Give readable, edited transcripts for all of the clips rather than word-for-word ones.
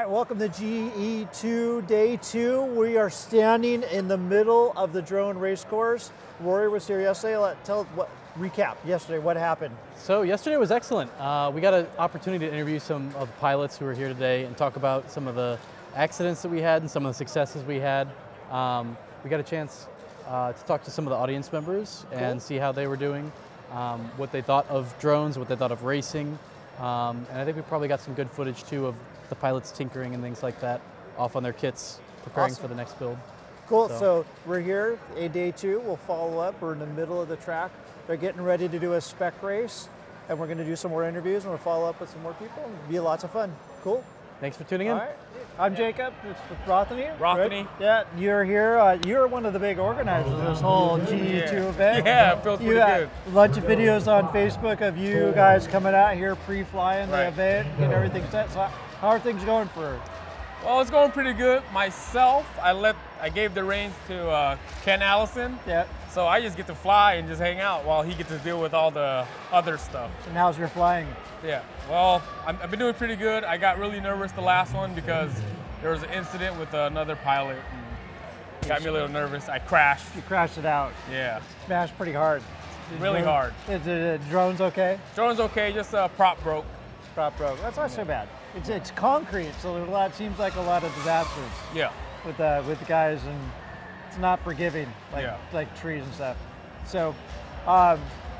right, welcome to GE2 Day 2. We are standing in the middle of the drone race course. Rory was here yesterday. Tell us recap yesterday, what happened? So yesterday was excellent. We got an opportunity to interview some of the pilots who were here today and talk about some of the accidents that we had and some of the successes we had. We got a chance to talk to some of the audience members and see how they were doing, what they thought of drones, what they thought of racing. And I think we probably got some good footage too of the pilots tinkering and things like that off on their kits, preparing for the next build. Cool, so we're here, Day 2, we'll follow up. We're in the middle of the track. They're getting ready to do a spec race, and we're gonna do some more interviews, and we'll follow up with some more people, and it'll be lots of fun. Cool. Thanks for tuning in. All right, I'm Jacob, it's with Rothany. Rothany. Yeah, you're here, you're one of the big organizers of this whole GE2 event. Yeah, it feels pretty good. A bunch of videos on Facebook of you guys coming out here pre-flying the event, getting everything set. So how are things going for? Well, it's going pretty good. Myself, I gave the reins to Ken Allison. Yeah. So I just get to fly and just hang out while he gets to deal with all the other stuff. And how's your flying? Yeah. Well, I've been doing pretty good. I got really nervous the last one because there was an incident with another pilot. And got me a little nervous. I crashed. You crashed it out. Yeah. Smashed pretty hard. Really hard. Is the drone's okay? Drone's okay. Just prop broke. Prop broke. That's not so bad. It's concrete, so there's seems like a lot of disasters. Yeah. With the guys, and it's not forgiving like trees and stuff. So, what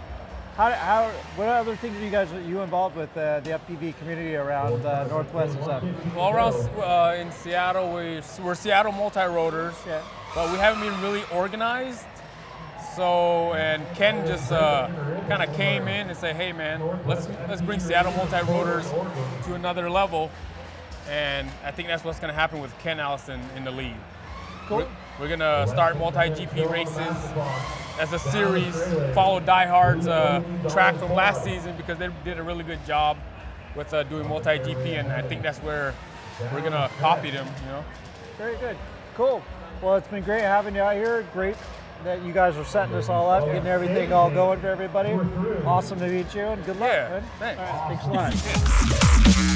other things are you involved with the FPV community around Northwest and stuff? Well, around in Seattle, we're Seattle Multi-Rotors, but we haven't been really organized. So, and Ken just kind of came in and said, hey man, let's bring Seattle Multi-Rotors to another level. And I think that's what's gonna happen with Ken Allison in the lead. Cool. We're gonna start multi-GP races as a series, follow Die Hard's track from last season because they did a really good job with doing multi-GP, and I think that's where we're gonna copy them, you know? Very good, cool. Well, it's been great having you out here. Great that you guys are setting this all up, getting everything all going for everybody. Awesome to meet you, and good luck. Yeah, man. thanks. All right, thanks a lot.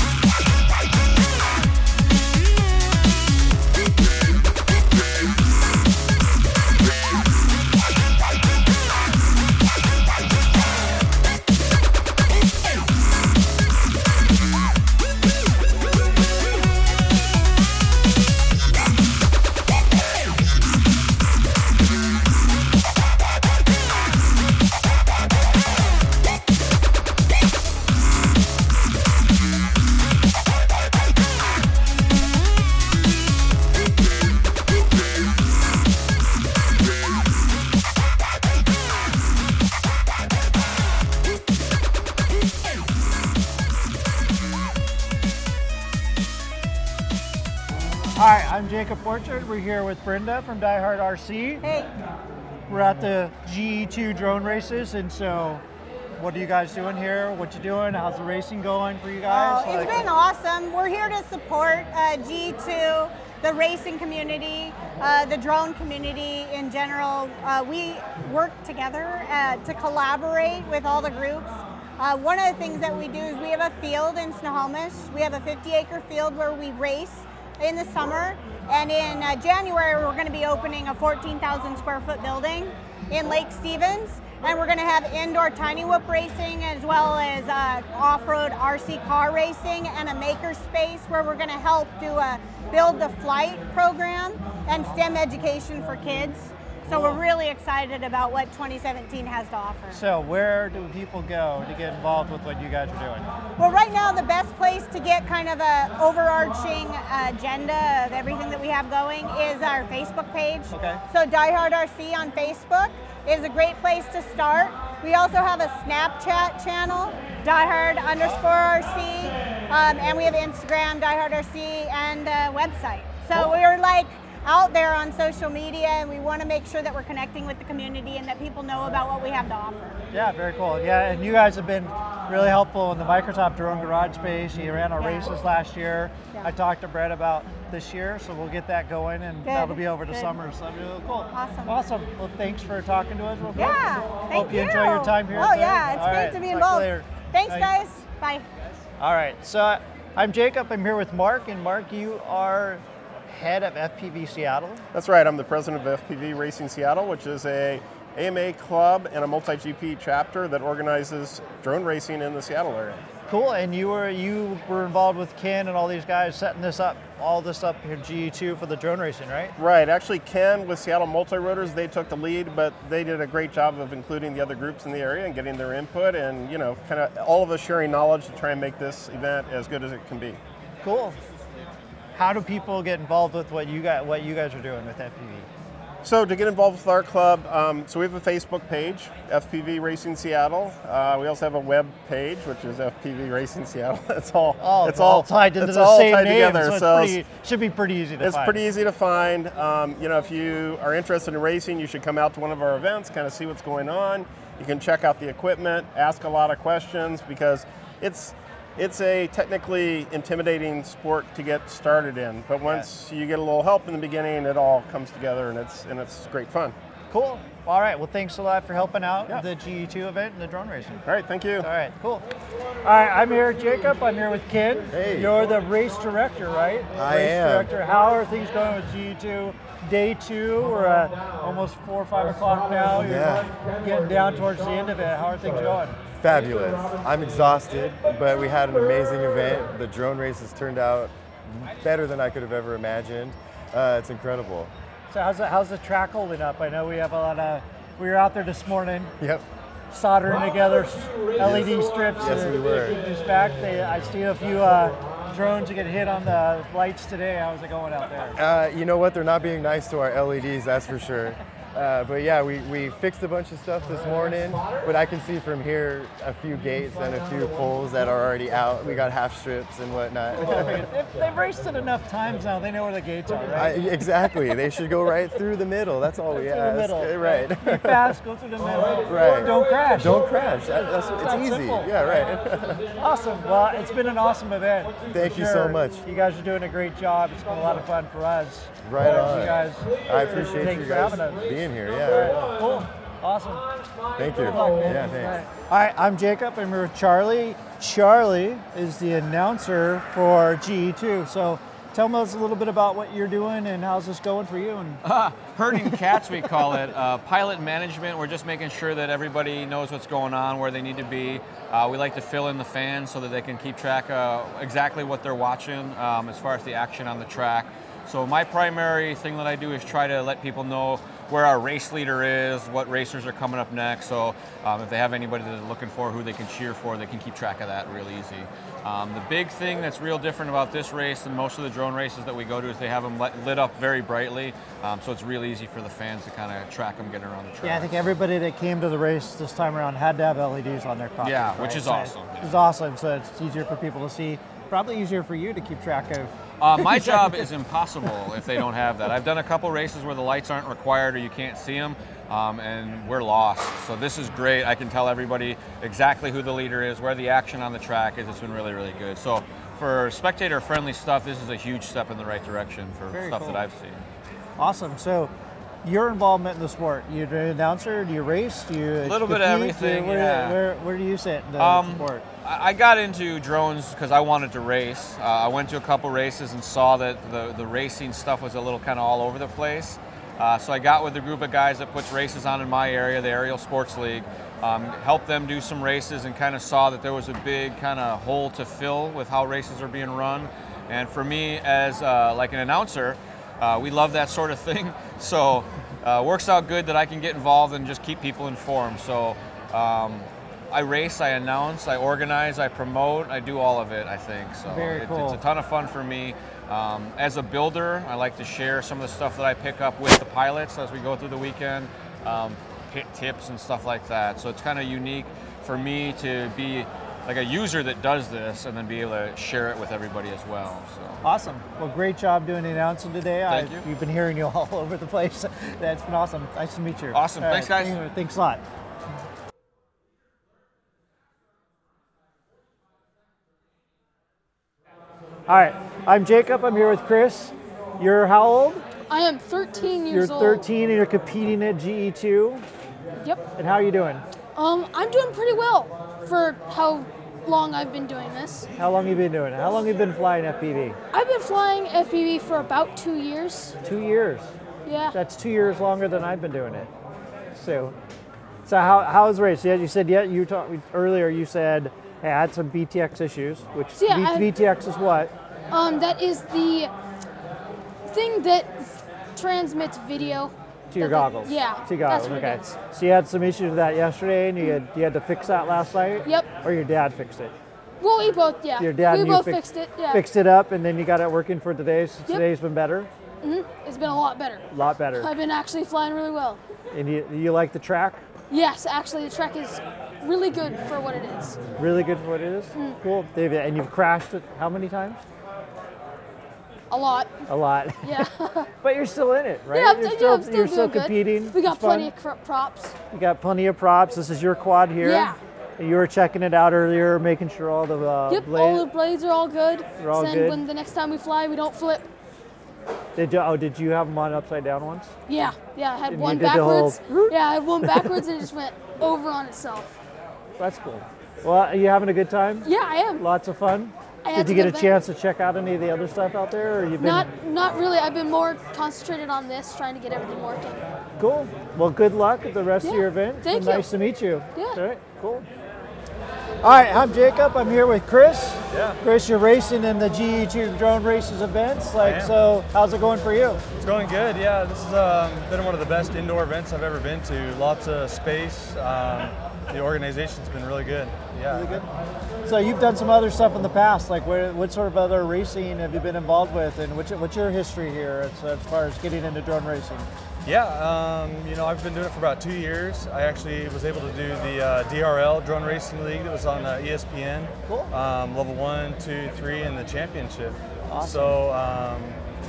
Hi, I'm Jacob Orchard. We're here with Brenda from Die Hard RC. Hey. We're at the GE2 drone races, and so what are you guys doing here? What you doing? How's the racing going for you guys? Oh, it's been awesome. We're here to support GE2, the racing community, the drone community in general. We work together to collaborate with all the groups. One of the things that we do is we have a field in Snohomish. We have a 50-acre field where we race in the summer, and in January we're going to be opening a 14,000 square foot building in Lake Stevens, and we're going to have indoor tiny whoop racing as well as off-road RC car racing and a maker space where we're going to help do a build the flight program and STEM education for kids. So we're really excited about what 2017 has to offer. So where do people go to get involved with what you guys are doing? Well, right now the best place to get kind of an overarching agenda of everything that we have going is our Facebook page. Okay. So Die Hard RC on Facebook is a great place to start. We also have a Snapchat channel, diehard_RC, and we have Instagram, Die Hard RC, and a website. So we're like out there on social media, and we want to make sure that we're connecting with the community and that people know about what we have to offer. Yeah, very cool. Yeah, and you guys have been really helpful in the Microsoft Drone Garage space. You ran our races last year. Yeah. I talked to Brett about this year, so we'll get that going, and that'll be over the summer, so that'll be really cool. Awesome. Awesome. Well, thanks for talking to us real quick. Yeah, Hope you enjoy your time here Oh today. yeah, it's All great right, to be talk involved. later. Thanks, Bye. guys. Bye. All right, so I'm Jacob. I'm here with Mark, and Mark, you are head of FPV Seattle. That's right. I'm the president of FPV Racing Seattle, which is a AMA club and a multi-GP chapter that organizes drone racing in the Seattle area. Cool. And you were involved with Ken and all these guys setting all this up here, GE2 for the drone racing, right? Right. Actually, Ken with Seattle Multirotors, they took the lead, but they did a great job of including the other groups in the area and getting their input, and kind of all of us sharing knowledge to try and make this event as good as it can be. Cool. How do people get involved with what you guys are doing with FPV? So to get involved with our club, so we have a Facebook page, FPV Racing Seattle. We also have a web page, which is FPV Racing Seattle. It's all tied into the same name, together. So it should be pretty easy to find. It's pretty easy to find. If you are interested in racing, you should come out to one of our events, kind of see what's going on. You can check out the equipment, ask a lot of questions, because it's a technically intimidating sport to get started in, but once you get a little help in the beginning, it all comes together, and it's great fun. Cool. All right. Well, thanks a lot for helping out the GE2 event and the drone racing. All right. Thank you. All right. Cool. All right. I'm here, Jacob. I'm here with Ken. Hey. You're the race director, right? I race am. Director. How are things going with GE2? Day 2. We're at almost 4 or 5 o'clock now. You're getting down towards the end of it. How are things going? Fabulous. I'm exhausted, but we had an amazing event. The drone races turned out better than I could have ever imagined. It's incredible. So how's the track holding up? I know we have we were out there this morning. Yep. Soldering together LED strips. Yes, we were. Keep this back. I see a few drones that get hit on the lights today. How's it going out there? You know what? They're not being nice to our LEDs, that's for sure. But yeah, we fixed a bunch of stuff this morning, but I can see from here a few gates and a few poles that are already out. We got half strips and whatnot. They've raced it enough times now, they know where the gates are, right? Exactly. They should go right through the middle. That's all we ask. Through the middle. Right. Be fast, go through the middle. Right. Don't crash. Don't crash. It's easy. Simple. Yeah, right. Awesome. Well, it's been an awesome event. Thank you so much. You guys are doing a great job. It's been a lot of fun for us. Right on. You guys. I appreciate Thanks you for guys having us. being here. Yeah. Cool. Awesome. Thank you. Good luck, man. Yeah, thanks. All right, I'm Jacob. I'm here with Charlie. Charlie is the announcer for GE2. So tell us a little bit about what you're doing and how's this going for you. Herding cats, we call it. Pilot management, we're just making sure that everybody knows what's going on, where they need to be. We like to fill in the fans so that they can keep track of exactly what they're watching as far as the action on the track. So my primary thing that I do is try to let people know where our race leader is, what racers are coming up next. So if they have anybody that they're looking for, who they can cheer for, they can keep track of that real easy. The big thing that's real different about this race than most of the drone races that we go to is they have them lit up very brightly. So it's real easy for the fans to kind of track them getting around the track. Yeah, I think everybody that came to the race this time around had to have LEDs on their cockpit. Yeah, right? which is So awesome. It's awesome, so it's easier for people to see. Probably easier for you to keep track of. My job is impossible if they don't have that. I've done a couple races where the lights aren't required or you can't see them, and we're lost. So this is great. I can tell everybody exactly who the leader is, where the action on the track is. It's been really, really good. So for spectator-friendly stuff, this is a huge step in the right direction for stuff that I've seen. Awesome. So your involvement in the sport, you're an announcer, do you race, do you A little bit of everything, Where do you sit in the sport? I got into drones because I wanted to race. I went to a couple races and saw that the racing stuff was a little kind of all over the place. So I got with a group of guys that puts races on in my area, the Aerial Sports League, helped them do some races and kind of saw that there was a big kind of hole to fill with how races are being run. And for me as like an announcer, we love that sort of thing. So works out good that I can get involved and just keep people informed. So I race, I announce, I organize, I promote, I do all of it, I think. So it's a ton of fun for me. As a builder, I like to share some of the stuff that I pick up with the pilots as we go through the weekend, hit tips and stuff like that. So it's kind of unique for me to be like a user that does this and then be able to share it with everybody as well. So. Awesome. Well, great job doing the announcing today. Thank you. We've been hearing you all over the place. That's been awesome. Nice to meet you. Awesome. All Thanks, right. guys. Thanks a lot. All right, I'm Jacob. I'm here with Chris. You're how old? I am 13 years old. You're 13 and you're competing at GE2. Yep. And how are you doing? I'm doing pretty well for how long I've been doing this. How long have you been doing it? How long have you been flying FPV? I've been flying FPV for about 2 years. 2 years. Yeah. That's 2 years longer than I've been doing it. So how's the race? Yeah, you said you talked earlier. You said, hey, I had some VTX issues. Which So, yeah, VTX is what? That is the thing that transmits video. To your goggles. Yeah. To your goggles. That's what Okay. it is. So you had some issues with that yesterday, and you had to fix that last night. Yep. Or your dad fixed it. Well, we both, yeah. Your dad we and you both fixed it. Yeah. Fixed it up, and then you got it working for today. So Yep. today's been better. It's been a lot better. A lot better. I've been actually flying really well. And you like the track? Yes, actually, the track is really good for what it is. Really good for what it is? Cool. And you've crashed it how many times? A lot. A lot. Yeah. But you're still in it, right? Yeah, you're I'm still you're doing still good. competing. We got It's fun. plenty of props. You got plenty of props. This is your quad here. Yeah. You were checking it out earlier, making sure all the Yep, blades. all the blades are all good. They're all so then good. when the next time we fly, we don't flip. Did you have them on upside down once? Yeah, I had And one you did the whole- backwards. Yeah, I had one backwards and it just went over on itself. That's cool. Well, are you having a good time? Yeah, I am. Lots of fun. I had Did you some get a good chance to check out any of the other stuff out there, or you've been Not really. I've been more concentrated on this, trying to get everything working. cool? Well, good luck at the rest of Yeah, your event. thank And you. Nice to meet you. Yeah. All right, cool. All right, I'm Jacob. I'm here with Chris. Yeah. Chris, you're racing in the GE2 Drone Races events. am. So how's it going for you? It's going good, yeah. This has been one of the best indoor events I've ever been to. Lots of space. The organization's been really good. Yeah. Really good. So you've done some other stuff in the past. Like what sort of other racing have you been involved with, and what's your history here as far as getting into drone racing? Yeah, I've been doing it for about 2 years. I actually was able to do the DRL Drone Racing League that was on ESPN. Cool. Level 1, 2, 3 in the championship. Awesome. So,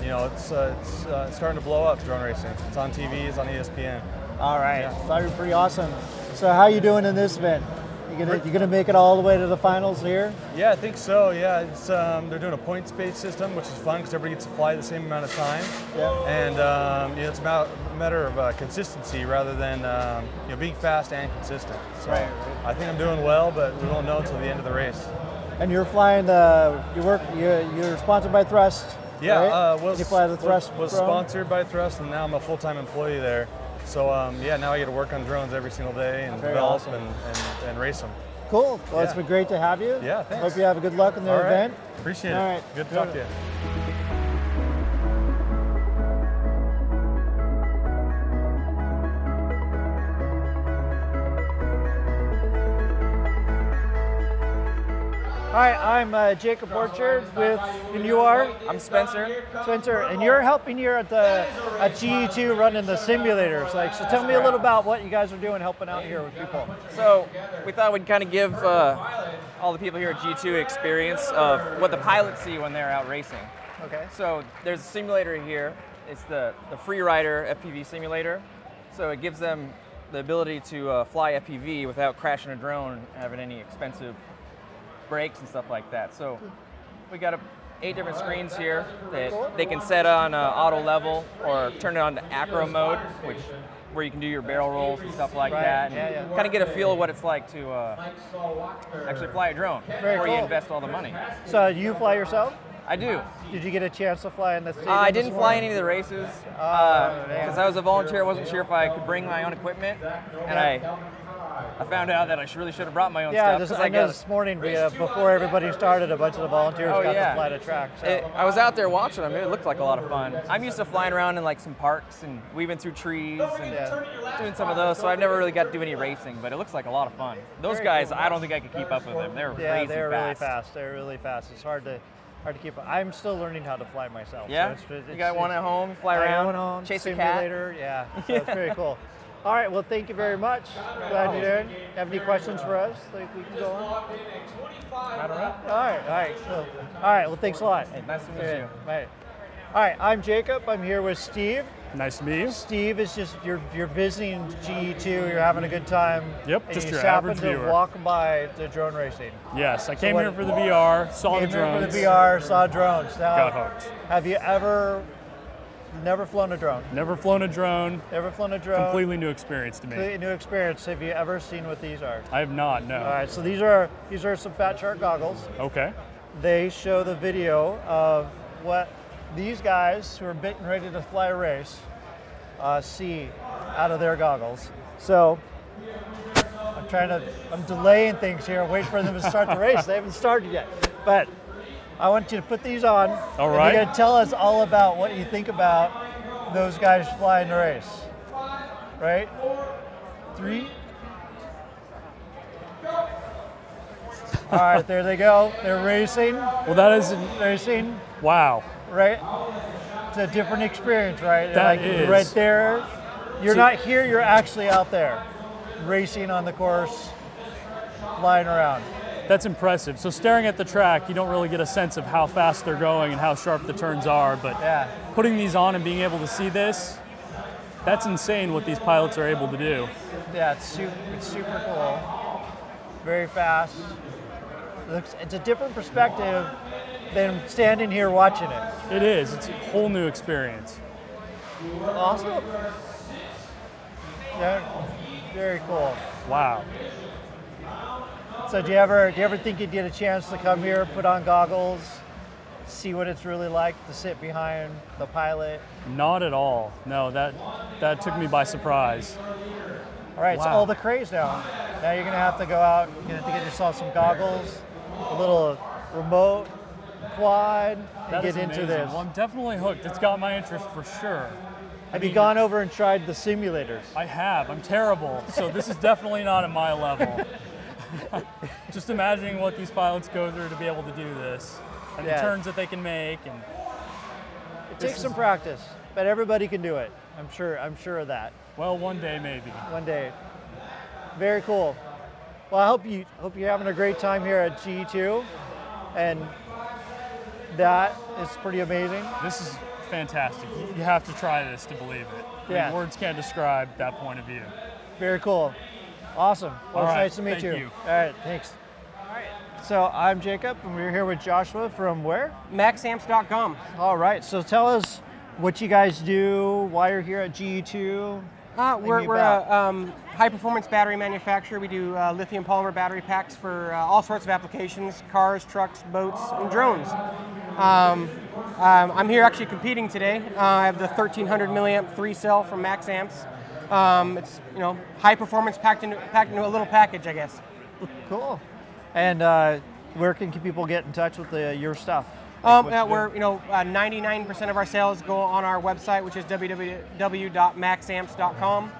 it's starting to blow up, drone racing. It's on TV, it's on ESPN. All right, Yeah. thought you were pretty awesome. So how are you doing in this event? You gonna make it all the way to the finals here? Yeah, I think so. Yeah, it's they're doing a points-based system, which is fun because everybody gets to fly the same amount of time. Yeah. And it's a matter of consistency rather than being fast and consistent. So Right. I think I'm doing well, but we won't know until the end of the race. And you're flying you're sponsored by Thrust. Yeah, right? You fly the Thrust was drone? sponsored by Thrust, and now I'm a full-time employee there. So now I get to work on drones every single day and Very develop awesome. and race them. Cool. Well, it's Yeah. been great to have you. Yeah, thanks. Hope you have a good luck in the All right. event. Appreciate All it. right. Good to talk to you. Hi, I'm Jacob Orchard and you are? I'm Spencer. Spencer, and you're helping here at GE2 running the simulators. So tell me a little about what you guys are doing helping out here with people. So we thought we'd kind of give all the people here at G2 experience of what the pilots see when they're out racing. Okay. So there's a simulator here. It's the Freerider FPV simulator. So it gives them the ability to fly FPV without crashing a drone and having any expensive brakes and stuff like that. So we got 8 different screens here that they can set on auto level or turn it on to acro mode, where you can do your barrel rolls and stuff like Right. that, and Yeah. kind of get a feel of what it's like to actually fly a drone Very before you cool. invest all the money. So do you fly yourself? I do. Did you get a chance to fly in the stadium I this didn't fly morning? any of the races man. because I was a volunteer. I wasn't sure if I could bring my own equipment, and I found out that I really should have brought my own Yeah, stuff. 'cause I know this morning before everybody started, a bunch of the volunteers got to fly the track. So. I was out there watching them. It looked like a lot of fun. I'm used to flying around in like some parks and weaving through trees and doing some of those, so I've never really got to do any racing, but it looks like a lot of fun. Those Very guys, cool. I don't think I could keep up with them. They're Yeah, crazy they're really fast. fast. They're really fast. It's hard to keep up. I'm still learning how to fly myself. Yeah? So You got one at home, fly I around, have one home, chase a cat? simulator. Yeah, so it's very cool. All right, well, thank you very much. Glad you're there. Have any questions for us? Like we can go on. I don't know. All right. So, all right. Well, thanks a lot. Hey, nice to meet Okay, you. Bye. All right, I'm Jacob. I'm here with Steve. Nice to meet you. Steve is just you're visiting GE2. You're having a good time. Yep, and just you your just happened average to viewer. walk by the drone racing. Yes, I So came what- here for the VR, saw the Came here drones. for the VR, saw drones. Now, Got hooked. have you ever Never flown a drone. Never flown a drone. Never flown a drone. Completely new experience to me. Completely new experience. Have you ever seen what these are? I have not, no. All right, so these are some Fat Shark goggles. Okay. They show the video of what these guys who are getting ready to fly a race see out of their goggles. So I'm delaying things here, waiting for them to start the race. They haven't started yet. But I want you to put these on. All right. You're going to tell us all about what you think about those guys flying the race. Right? 3. All right, there they go. They're racing. Well, that is racing. Wow. Right? It's a different experience, right? That is. Right there. You're not here, you're actually out there. Racing on the course, flying around. That's impressive. So staring at the track, you don't really get a sense of how fast they're going and how sharp the turns are, but putting these on and being able to see this, that's insane what these pilots are able to do. Yeah, it's super cool. Very fast. It's a different perspective than standing here watching it. It is. It's a whole new experience. Awesome. Yeah, very cool. Wow. So do you ever think you'd get a chance to come here, put on goggles, see what it's really like to sit behind the pilot? Not at all. No, that took me by surprise. All right, wow. It's all the craze now. Now you're gonna have to go out, you're gonna have to get yourself some goggles, a little remote, quad, and get into this. Well, I'm definitely hooked. It's got my interest for sure. Have you gone over and tried the simulators? I have. I'm terrible. So this is definitely not at my level. Just imagining what these pilots go through to be able to do this and the turns that they can make. And it takes some practice, but everybody can do it. I'm sure of that. Well, one day maybe. One day. Very cool. Well, I hope you're having a great time here at G2, and that is pretty amazing. This is fantastic. You have to try this to believe it. Yeah. I mean, words can't describe that point of view. Very cool. Awesome. Well, it's nice to meet Thank you. All right, thanks. All right. So I'm Jacob, and we're here with Joshua from where? MaxAmps.com. All right. So tell us what you guys do, why you're here at GE2. We're a high-performance battery manufacturer. We do lithium polymer battery packs for all sorts of applications: cars, trucks, boats, and drones. I'm here actually competing today. I have the 1300 milliamp 3-cell from MaxAmps. It's high performance packed into a little package, I guess. Cool. And where can people get in touch with your stuff? We're 99% of our sales go on our website, which is www.maxamps.com.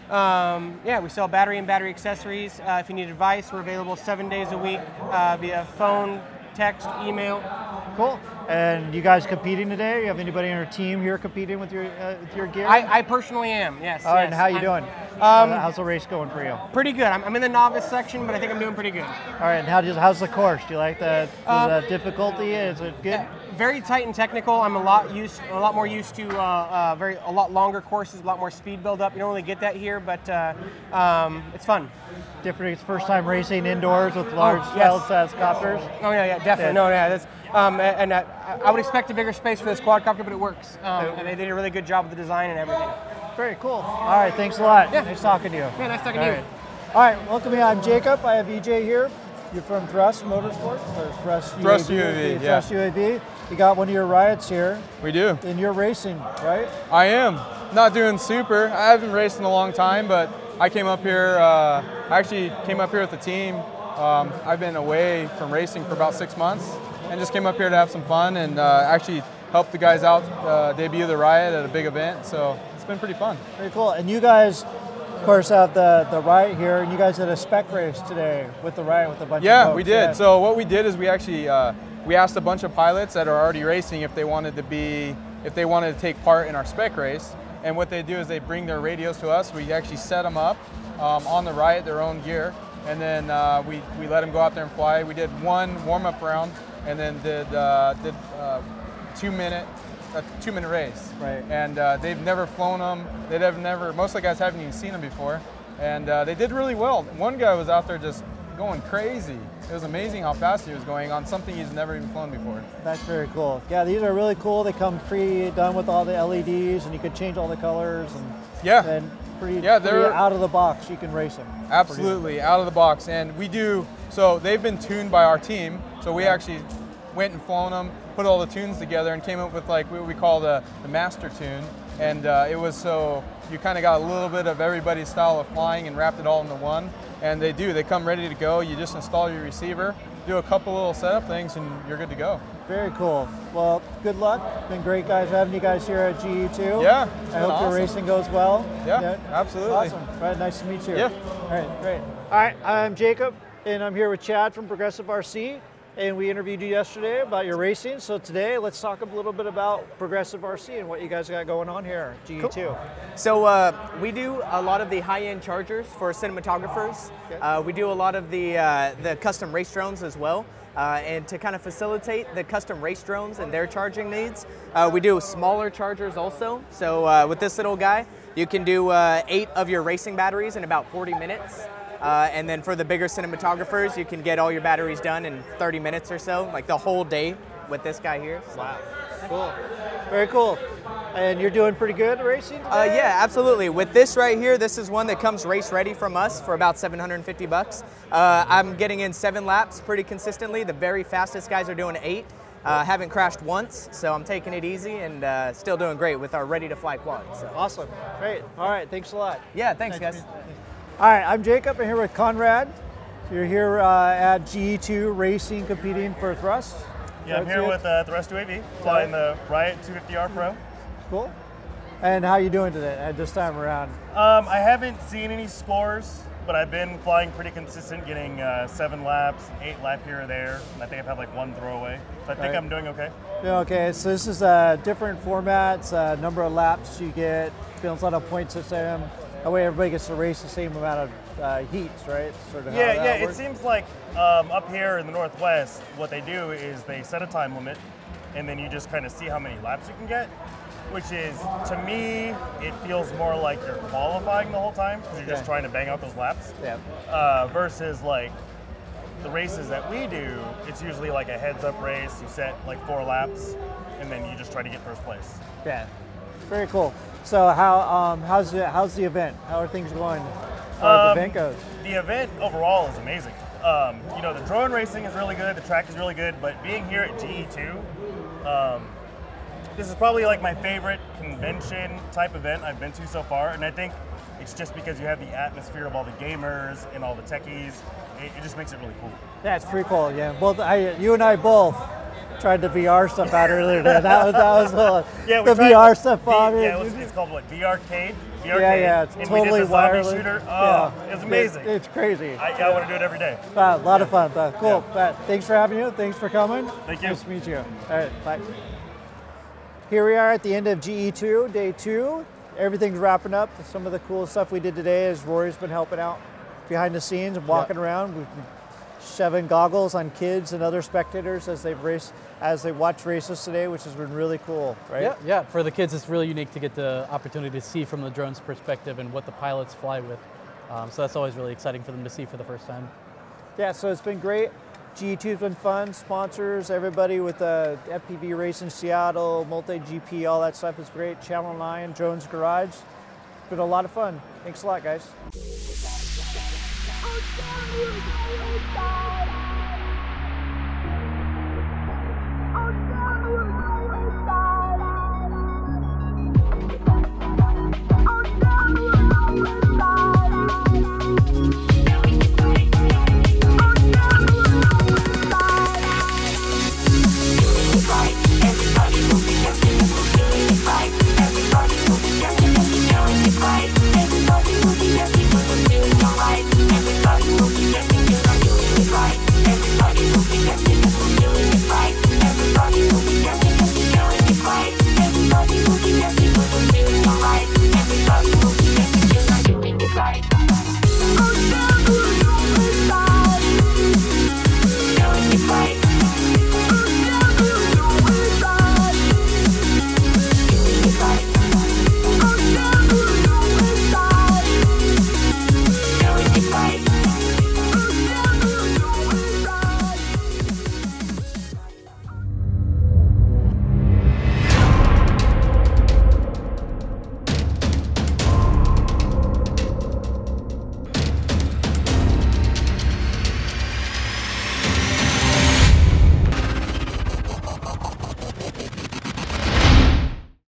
We sell battery and battery accessories. If you need advice, we're available 7 days a week via phone, text, email. Cool. And you guys competing today? You have anybody on your team here competing with your gear? I personally am, yes. All right, yes. and how you doing? How's the race going for you? Pretty good. I'm in the novice section, but I think I'm doing pretty good. All right, and how's the course? Do you like the difficulty? Is it good? Very tight and technical. I'm a lot more used to a lot longer courses, a lot more speed build up. You don't really get that here, but it's fun. Different. It's first time racing indoors with large helicopters. Oh yeah, definitely. No, yeah, that's. I would expect a bigger space for this quadcopter, but it works. And they did a really good job with the design and everything. Very cool. All right, thanks a lot. Yeah. Nice talking to you. Yeah, nice talking to you. All right, welcome me. I'm Jacob. I have EJ here. You're from Thrust Motorsports or Thrust UAV? Yeah. Thrust UAV. You got one of your riots here. We do. And you're racing, right? I am. Not doing super. I haven't raced in a long time, but I came up here. I actually came up here with the team. I've been away from racing for about 6 months, and just came up here to have some fun and actually help the guys out debut the Riot at a big event. So it's been pretty fun. Very cool. And you guys, of course, have the Riot here, and you guys did a spec race today with the Riot with a bunch of folks. Yeah, we did. So what we did is we actually we asked a bunch of pilots that are already racing if they wanted to take part in our spec race. And what they do is they bring their radios to us. We actually set them up on the Riot, their own gear, and then we let them go out there and fly. We did one warm-up round, and then did a 2-minute race. Right. And they've never flown them. Most of the guys haven't even seen them before, and they did really well. One guy was out there just going crazy. It was amazing how fast he was going on something he's never even flown before. That's very cool. Yeah, these are really cool. They come pre-done with all the LEDs, and you can change all the colors. And pretty out of the box. You can race them. Absolutely, out of the box. And we do, so they've been tuned by our team. So we actually went and flown them, put all the tunes together, and came up with like what we call the master tune. And it was so you kind of got a little bit of everybody's style of flying and wrapped it all into one. And they come ready to go. You just install your receiver, do a couple little setup things, and you're good to go. Very cool. Well, good luck. Been great, guys, having you guys here at GE2. Yeah. I hope your racing goes well. Yeah, absolutely. Awesome. Right, nice to meet you. Yeah. All right, great. All right, I'm Jacob, and I'm here with Chad from Progressive RC. And we interviewed you yesterday about your racing. So today, let's talk a little bit about Progressive RC and what you guys got going on here at GE2. Cool. So we do a lot of the high-end chargers for cinematographers. Okay. We do a lot of the custom race drones as well. And to kind of facilitate the custom race drones and their charging needs, we do smaller chargers also. So with this little guy, you can do 8 of your racing batteries in about 40 minutes. And then for the bigger cinematographers, you can get all your batteries done in 30 minutes or so, like the whole day with this guy here. So. Wow, cool, very cool. And you're doing pretty good at racing today? Yeah, absolutely. With this right here, this is one that comes race ready from us for about $750. I'm getting in 7 laps pretty consistently. The very fastest guys are doing 8. Haven't crashed once, so I'm taking it easy and still doing great with our ready to fly quad. So. Awesome, great. All right, thanks a lot. Yeah, thanks guys. All right, I'm Jacob. I'm here with Conrad. You're here at GE2 Racing, competing for Thrust. Yeah, I'm here with Thrust UAV, flying the Riot 250R Pro. Cool. And how are you doing today at this time around? I haven't seen any scores, but I've been flying pretty consistent, getting 7 laps, 8 lap here or there, and I think I've had like 1 throwaway. So I think I'm doing okay. Yeah, okay, so this is different formats, number of laps you get, feels like a point system. That way everybody gets to race the same amount of heats, right? Sort of yeah. It seems like up here in the Northwest, what they do is they set a time limit, and then you just kind of see how many laps you can get, which is, to me, it feels more like you're qualifying the whole time, because you're just trying to bang out those laps. Yeah. Versus like the races that we do, it's usually like a heads-up race. You set like 4 laps, and then you just try to get first place. Yeah, very cool. So how's the event? How are things going as far as the event goes? The event overall is amazing. The drone racing is really good, the track is really good, but being here at GE2, this is probably like my favorite convention type event I've been to so far, and I think it's just because you have the atmosphere of all the gamers and all the techies. It just makes it really cool. Yeah, it's pretty cool. Yeah, you and I both tried the VR stuff out earlier today. That was the VR stuff on it. Yeah, it's called what? VRcade? Yeah, it's totally we did the wireless. Zombie shooter. Oh, yeah. it was amazing. It's crazy. I want to do it every day. A lot of fun. Cool. Yeah. Thanks for having you. Thanks for coming. Thank you. Nice to meet you. All right, bye. Here we are at the end of GE2, day 2. Everything's wrapping up. Some of the cool stuff we did today is Rory's been helping out behind the scenes and walking around. We've been shoving goggles on kids and other spectators as they watch races today, which has been really cool, right? Yeah. For the kids, it's really unique to get the opportunity to see from the drone's perspective and what the pilots fly with. So that's always really exciting for them to see for the first time. Yeah, so it's been great. GE2's been fun. Sponsors, everybody with FPV Racing Seattle, Multi-GP, all that stuff is great. Channel 9, Drones Garage. It's been a lot of fun. Thanks a lot, guys.